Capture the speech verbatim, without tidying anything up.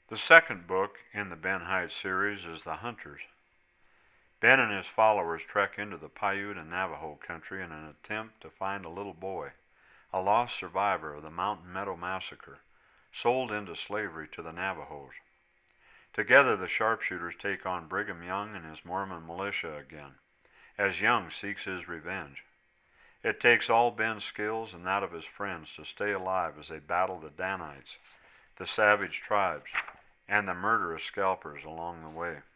The second book in the Ben Heights series is The Hunters. Ben and his followers trek into the Paiute and Navajo country in an attempt to find a little boy, a lost survivor of the Mountain Meadow Massacre, sold into slavery to the Navajos. Together the sharpshooters take on Brigham Young and his Mormon militia again, as Young seeks his revenge. It takes all Ben's skills and that of his friends to stay alive as they battle the Danites, the savage tribes, and the murderous scalpers along the way.